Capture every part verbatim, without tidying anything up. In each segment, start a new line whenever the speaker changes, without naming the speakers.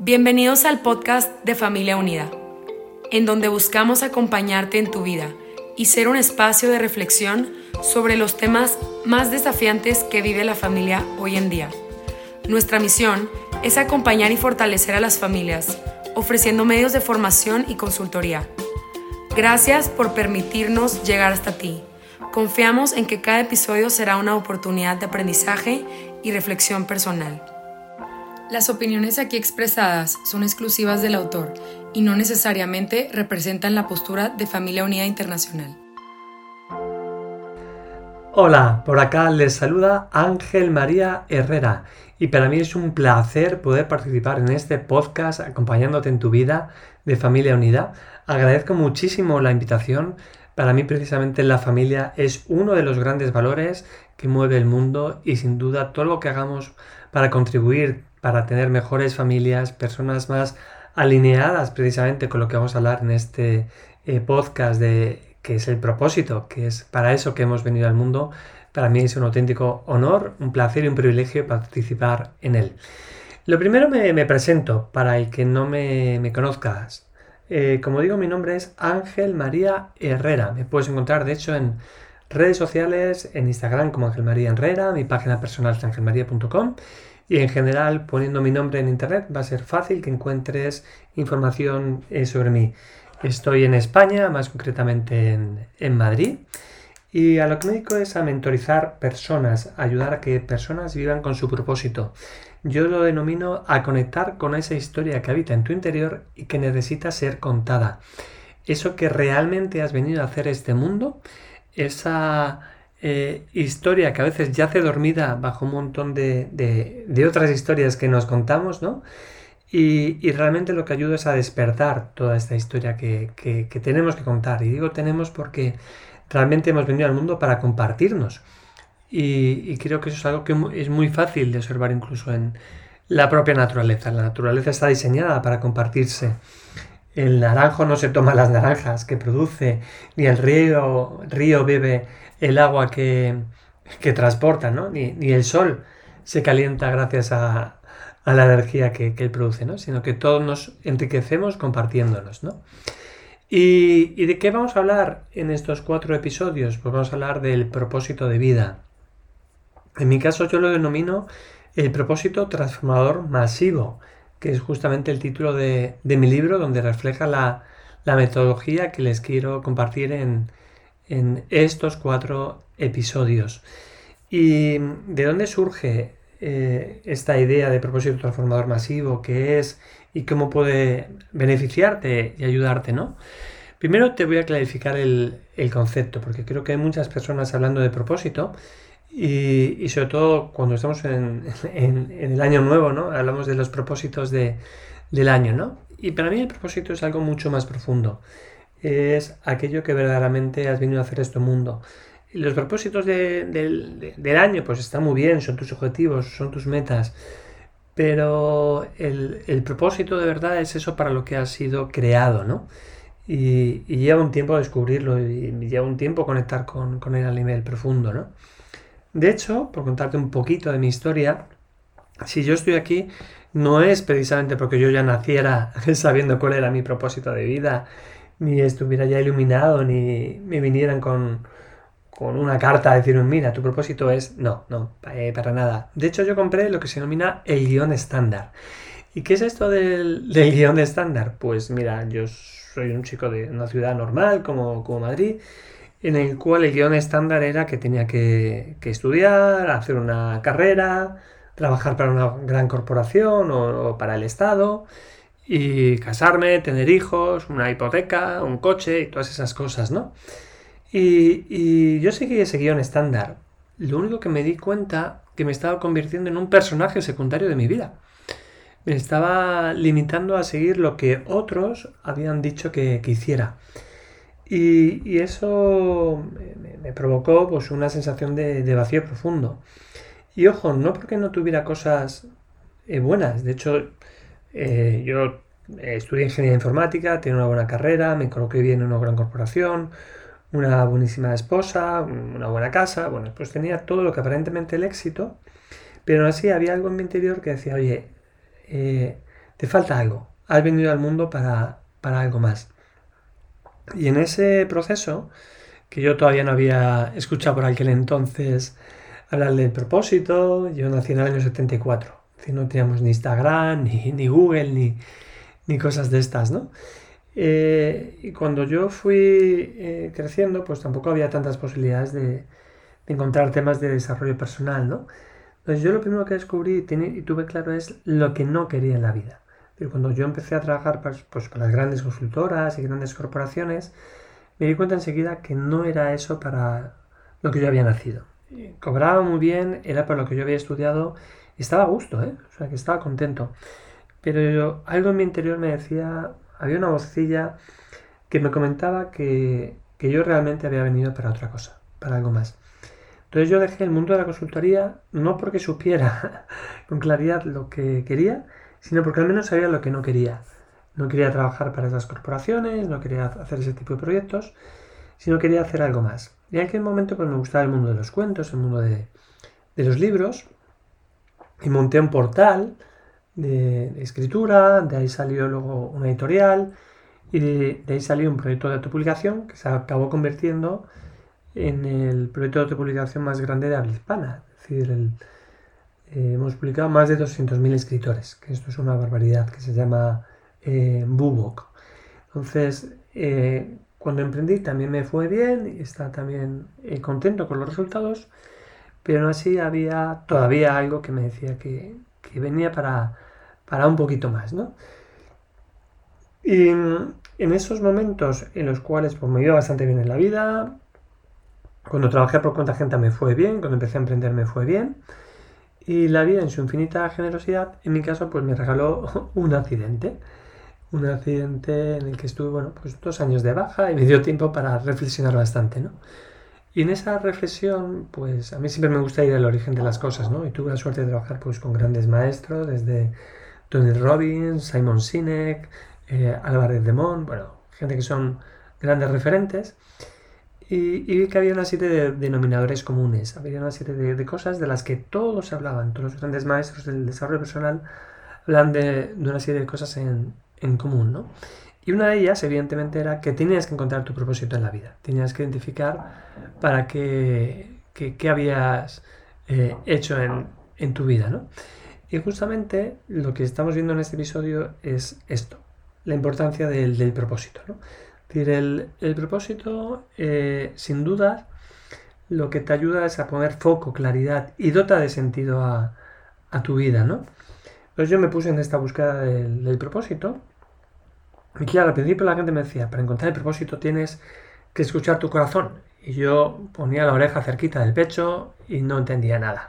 Bienvenidos al podcast de Familia Unida, en donde buscamos acompañarte en tu vida y ser un espacio de reflexión sobre los temas más desafiantes que vive la familia hoy en día. Nuestra misión es acompañar y fortalecer a las familias, ofreciendo medios de formación y consultoría. Gracias por permitirnos llegar hasta ti. Confiamos en que cada episodio será una oportunidad de aprendizaje y reflexión personal. Las opiniones aquí expresadas son exclusivas del autor y no necesariamente representan la postura de Familia Unida Internacional.
Hola, por acá les saluda Ángel María Herrera y para mí es un placer poder participar en este podcast acompañándote en tu vida de Familia Unida. Agradezco muchísimo la invitación. Para mí precisamente la familia es uno de los grandes valores que mueve el mundo y sin duda todo lo que hagamos para contribuir, para tener mejores familias, personas más alineadas precisamente con lo que vamos a hablar en este eh, podcast de que es el propósito, que es para eso que hemos venido al mundo. Para mí es un auténtico honor, un placer y un privilegio participar en él. Lo primero me, me presento para el que no me, me conozcas. Eh, como digo, mi nombre es Ángel María Herrera. Me puedes encontrar, de hecho, en redes sociales, en Instagram como Ángel María Herrera, mi página personal es ángel maría punto com y en general, poniendo mi nombre en internet, va a ser fácil que encuentres información eh, sobre mí. Estoy en España, más concretamente en, en Madrid, y a lo que me dedico es a mentorizar personas, a ayudar a que personas vivan con su propósito. Yo lo denomino a conectar con esa historia que habita en tu interior y que necesita ser contada. Eso que realmente has venido a hacer este mundo, esa eh, historia que a veces yace dormida bajo un montón de, de, de otras historias que nos contamos, ¿no? Y, y realmente lo que ayuda es a despertar toda esta historia que, que, que tenemos que contar. Y digo tenemos porque realmente hemos venido al mundo para compartirnos. Y, y creo que eso es algo que es muy fácil de observar incluso en la propia naturaleza. La naturaleza está diseñada para compartirse. El naranjo no se toma las naranjas que produce, ni el río, río bebe el agua que, que transporta, ¿no? Ni, ni el sol se calienta gracias a, a la energía que, que él produce, ¿no? Sino que todos nos enriquecemos compartiéndonos, ¿no? ¿Y, ¿Y de qué vamos a hablar en estos cuatro episodios? Pues vamos a hablar del propósito de vida. En mi caso yo lo denomino el propósito transformador masivo, que es justamente el título de, de mi libro, donde refleja la, la metodología que les quiero compartir en, en estos cuatro episodios. ¿Y de dónde surge eh, esta idea de propósito transformador masivo? ¿Qué es y cómo puede beneficiarte y ayudarte, ¿no? Primero te voy a clarificar el, el concepto, porque creo que hay muchas personas hablando de propósito y, y sobre todo cuando estamos en, en, en el año nuevo, ¿no? Hablamos de los propósitos de, del año, ¿no? Y para mí el propósito es algo mucho más profundo. Es aquello que verdaderamente has venido a hacer este mundo. Y los propósitos de, de, de, del año pues están muy bien, son tus objetivos, son tus metas, pero el, el propósito de verdad es eso para lo que has sido creado, ¿no? Y, y lleva un tiempo descubrirlo y lleva un tiempo conectar con, con él a nivel profundo, ¿no? De hecho, por contarte un poquito de mi historia, si yo estoy aquí no es precisamente porque yo ya naciera sabiendo cuál era mi propósito de vida, ni estuviera ya iluminado, ni me vinieran con, con una carta a decirme, mira, tu propósito es... No, no, eh, para nada. De hecho, yo compré lo que se denomina el guión estándar. ¿Y qué es esto del, del guión estándar? Pues mira, yo soy un chico de una ciudad normal como, como Madrid, en el cual el guión estándar era que tenía que, que estudiar, hacer una carrera, trabajar para una gran corporación o, o para el Estado, y casarme, tener hijos, una hipoteca, un coche y todas esas cosas, ¿no? Y, y yo seguí ese guión estándar. Lo único que me di cuenta que me estaba convirtiendo en un personaje secundario de mi vida. Me estaba limitando a seguir lo que otros habían dicho que, que hiciera. Y, y eso me, me provocó pues, una sensación de, de vacío profundo. Y ojo, no porque no tuviera cosas eh, buenas. De hecho, eh, yo estudié ingeniería informática, tenía una buena carrera, me coloqué bien en una gran corporación, una buenísima esposa, una buena casa. Bueno, pues tenía todo lo que aparentemente el éxito, pero aún así había algo en mi interior que decía, oye, eh, te falta algo, has venido al mundo para, para algo más. Y en ese proceso, que yo todavía no había escuchado por aquel entonces hablar del propósito, yo nací en el año setenta y cuatro, es decir, no teníamos ni Instagram, ni, ni Google, ni, ni cosas de estas, ¿no? Eh, y cuando yo fui eh, creciendo, pues tampoco había tantas posibilidades de, de encontrar temas de desarrollo personal, ¿no? Entonces yo lo primero que descubrí y, tenía, y tuve claro es lo que no quería en la vida. Es decir, cuando yo empecé a trabajar pues, pues, para las grandes consultoras y grandes corporaciones, me di cuenta enseguida que no era eso para lo que yo había nacido. Cobraba muy bien, era para lo que yo había estudiado, y estaba a gusto, ¿eh? O sea, que estaba contento. Pero yo, algo en mi interior me decía, había una vocecilla que me comentaba que, que yo realmente había venido para otra cosa, para algo más. Entonces yo dejé el mundo de la consultoría no porque supiera con claridad lo que quería, sino porque al menos sabía lo que no quería. No quería trabajar para esas corporaciones, no quería hacer ese tipo de proyectos, sino quería hacer algo más. Y en aquel momento pues me gustaba el mundo de los cuentos, el mundo de, de los libros, y monté un portal de, de escritura, de ahí salió luego una editorial, y de, de ahí salió un proyecto de autopublicación que se acabó convirtiendo en el proyecto de autopublicación más grande de habla hispana. Es decir, el, eh, hemos publicado más de doscientos mil escritores, que esto es una barbaridad, que se llama eh, BUBOC. Entonces, eh, cuando emprendí también me fue bien y estaba también eh, contento con los resultados, pero aún así había todavía algo que me decía que, que venía para, para un poquito más, ¿no? Y en esos momentos en los cuales pues, me iba bastante bien en la vida, cuando trabajé por cuenta ajena me fue bien, cuando empecé a emprender me fue bien, y la vida en su infinita generosidad, en mi caso, pues me regaló un accidente. Un accidente en el que estuve, bueno, pues dos años de baja y me dio tiempo para reflexionar bastante, ¿no? Y en esa reflexión, pues a mí siempre me gusta ir al origen de las cosas, ¿no? Y tuve la suerte de trabajar pues con grandes maestros, desde Tony Robbins, Simon Sinek, eh, Álvarez de Mon, bueno, gente que son grandes referentes. Y, y vi que había una serie de denominadores comunes, había una serie de, de cosas de las que todos hablaban, todos los grandes maestros del desarrollo personal hablan de, de una serie de cosas en, en común, ¿no? Y una de ellas, evidentemente, era que tenías que encontrar tu propósito en la vida, tenías que identificar para qué, qué, qué habías eh, hecho en, en tu vida, ¿no? Y justamente lo que estamos viendo en este episodio es esto, la importancia del, del propósito, ¿no? Es decir, el, el propósito, eh, sin duda, lo que te ayuda es a poner foco, claridad y dota de sentido a, a tu vida, ¿no? Entonces yo me puse en esta búsqueda del, del propósito y claro, al principio la gente me decía, para encontrar el propósito tienes que escuchar tu corazón. Y yo ponía la oreja cerquita del pecho y no entendía nada.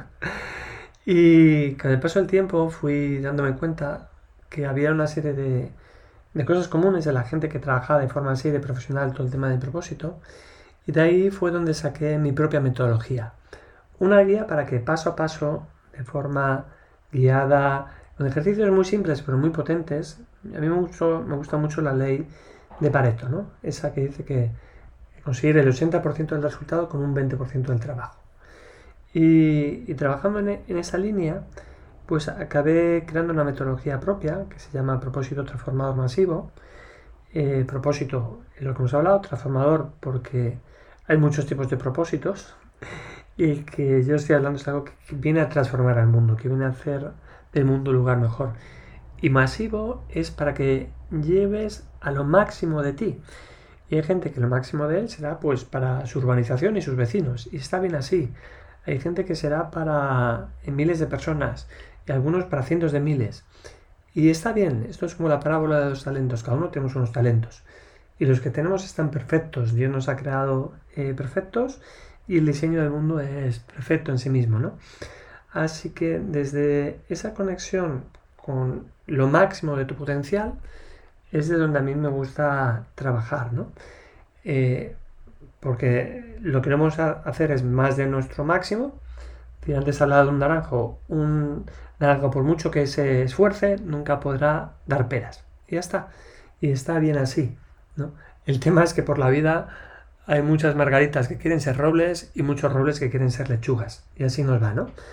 Y con el paso del tiempo fui dándome cuenta que había una serie de, de cosas comunes de la gente que trabajaba de forma así de profesional todo el tema del propósito. Y de ahí fue donde saqué mi propia metodología. Una guía para que paso a paso, de forma guiada, con ejercicios muy simples pero muy potentes. A mí me, mucho, me gusta mucho la ley de Pareto, ¿no? Esa que dice que conseguir el ochenta por ciento del resultado con un veinte por ciento del trabajo. Y, y trabajando en, en esa línea, pues acabé creando una metodología propia que se llama propósito transformador masivo. Eh, propósito, en lo que hemos hablado, transformador porque hay muchos tipos de propósitos y que yo estoy hablando es algo que viene a transformar al mundo, que viene a hacer del mundo un lugar mejor. Y masivo es para que lleves a lo máximo de ti. Y hay gente que lo máximo de él será pues para su urbanización y sus vecinos. Y está bien así. Hay gente que será para miles de personas y algunos para cientos de miles. Y está bien. Esto es como la parábola de los talentos. Cada uno tenemos unos talentos. Y los que tenemos están perfectos. Dios nos ha creado eh, perfectos y el diseño del mundo es perfecto en sí mismo, ¿no? Así que desde esa conexión con lo máximo de tu potencial es de donde a mí me gusta trabajar, ¿no? Eh, porque lo que queremos hacer es más de nuestro máximo. Antes hablaba de un naranjo. Un naranjo, por mucho que se esfuerce, nunca podrá dar peras. Y ya está. Y está bien así, ¿no? El tema es que por la vida hay muchas margaritas que quieren ser robles y muchos robles que quieren ser lechugas. Y así nos va, ¿no?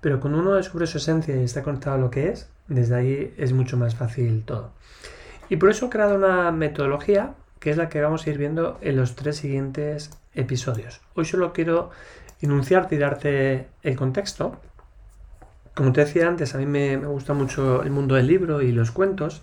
pero cuando uno descubre su esencia y está conectado a lo que es, desde ahí es mucho más fácil todo. Y por eso he creado una metodología que es la que vamos a ir viendo en los tres siguientes episodios. Hoy solo quiero enunciarte y darte el contexto. Como te decía antes, a mí me, me gusta mucho el mundo del libro y los cuentos,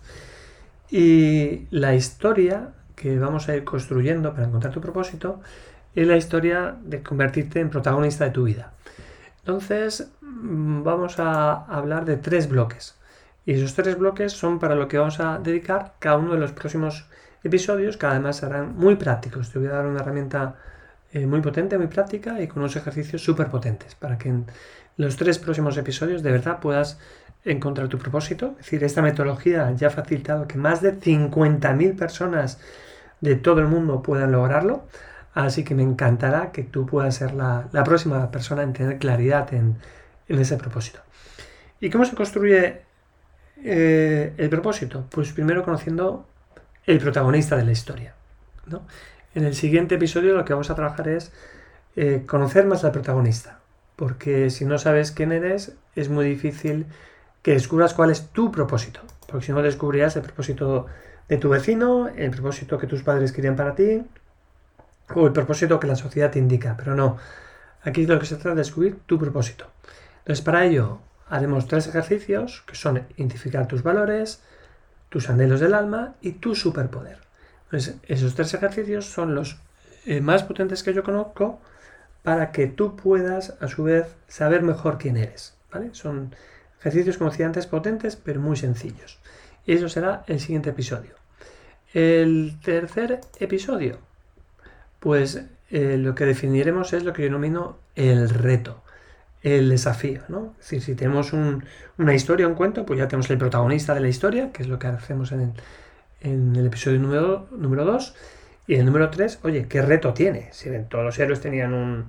y la historia que vamos a ir construyendo para encontrar tu propósito es la historia de convertirte en protagonista de tu vida. Entonces vamos a hablar de tres bloques, y esos tres bloques son para lo que vamos a dedicar cada uno de los próximos episodios, que además serán muy prácticos. Te voy a dar una herramienta eh, muy potente, muy práctica y con unos ejercicios súper potentes para que en los tres próximos episodios de verdad puedas encontrar tu propósito. Es decir, esta metodología ya ha facilitado que más de cincuenta mil personas de todo el mundo puedan lograrlo, así que me encantará que tú puedas ser la, la próxima persona en tener claridad en, en ese propósito. ¿Y cómo se construye eh, el propósito? Pues primero conociendo el protagonista de la historia, ¿no? En el siguiente episodio lo que vamos a trabajar es eh, conocer más al protagonista, porque si no sabes quién eres es muy difícil que descubras cuál es tu propósito, porque si no descubrirás el propósito de tu vecino, el propósito que tus padres querían para ti o el propósito que la sociedad te indica, pero no, aquí lo que se trata es descubrir tu propósito. Entonces para ello haremos tres ejercicios que son identificar tus valores, tus anhelos del alma y tu superpoder. Entonces, esos tres ejercicios son los eh, más potentes que yo conozco para que tú puedas, a su vez, saber mejor quién eres, ¿vale? Son ejercicios, como decía antes, potentes, pero muy sencillos. Y eso será el siguiente episodio. El tercer episodio, pues eh, lo que definiremos es lo que yo denomino el reto, el desafío, ¿no? Es decir, si tenemos un, una historia, un cuento, pues ya tenemos el protagonista de la historia, que es lo que hacemos en el, en el episodio número, número dos, y el número tres, oye, ¿qué reto tiene? Si todos los héroes tenían un,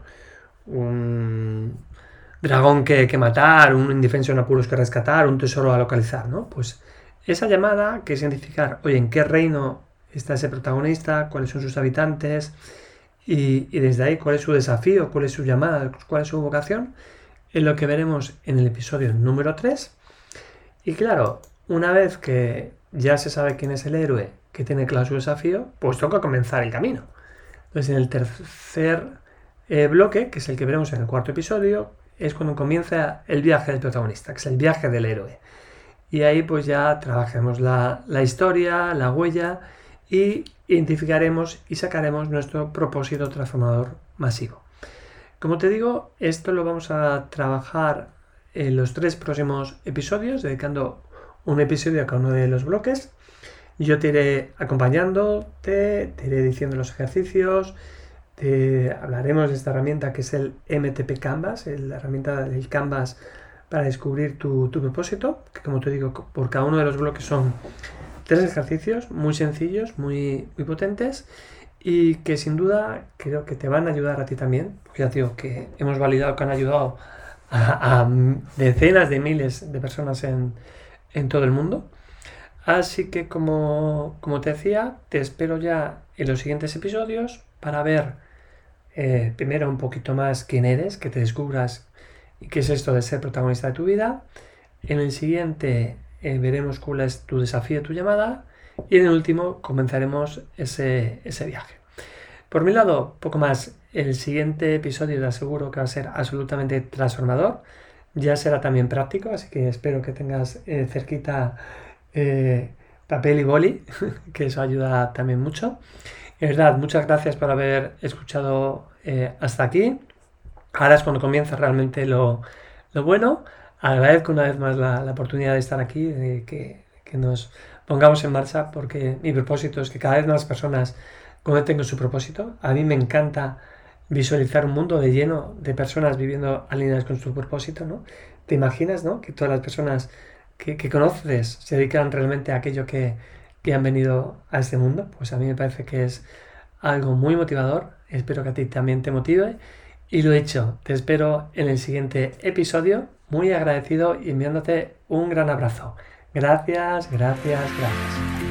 un dragón que, que matar, un indefenso en apuros que rescatar, un tesoro a localizar, ¿no? Pues esa llamada, que es identificar, oye, ¿en qué reino está ese protagonista? ¿Cuáles son sus habitantes? Y, y desde ahí, ¿cuál es su desafío? ¿Cuál es su llamada? ¿Cuál es su vocación? Es lo que veremos en el episodio número tres. Y claro, una vez que ya se sabe quién es el héroe, que tiene claro su desafío, pues toca comenzar el camino. Entonces, en el tercer eh, bloque, que es el que veremos en el cuarto episodio, es cuando comienza el viaje del protagonista, que es el viaje del héroe. Y ahí pues ya trabajaremos la, la historia, la huella, y identificaremos y sacaremos nuestro propósito transformador masivo. Como te digo, esto lo vamos a trabajar en los tres próximos episodios, dedicando un episodio a cada uno de los bloques. Yo te iré acompañándote, te iré diciendo los ejercicios, te hablaremos de esta herramienta que es el M T P Canvas, la herramienta del Canvas para descubrir tu, tu propósito, que como te digo, por cada uno de los bloques son tres ejercicios muy sencillos, muy, muy potentes, y que sin duda creo que te van a ayudar a ti también, porque ya te digo que hemos validado que han ayudado a, a decenas de miles de personas en, en todo el mundo. Así que como, como te decía, te espero ya en los siguientes episodios para ver eh, primero un poquito más quién eres, que te descubras y qué es esto de ser protagonista de tu vida. En el siguiente eh, veremos cuál es tu desafío, tu llamada, y en el último comenzaremos ese, ese viaje. Por mi lado, poco más. El siguiente episodio te aseguro que va a ser absolutamente transformador. Ya será también práctico, así que espero que tengas eh, cerquita eh, papel y boli, que eso ayuda también mucho. En verdad, muchas gracias por haber escuchado eh, hasta aquí. Ahora es cuando comienza realmente lo, lo bueno. Agradezco una vez más la, la oportunidad de estar aquí, de que, que nos pongamos en marcha, porque mi propósito es que cada vez más personas conecten con su propósito. A mí me encanta visualizar un mundo de lleno de personas viviendo alineadas con su propósito, ¿no? ¿Te imaginas, no? Que todas las personas que, que conoces se dedican realmente a aquello que, que han venido a este mundo? Pues a mí me parece que es algo muy motivador. Espero que a ti también te motive. Y lo dicho, te espero en el siguiente episodio. Muy agradecido y enviándote un gran abrazo. Gracias, gracias, gracias.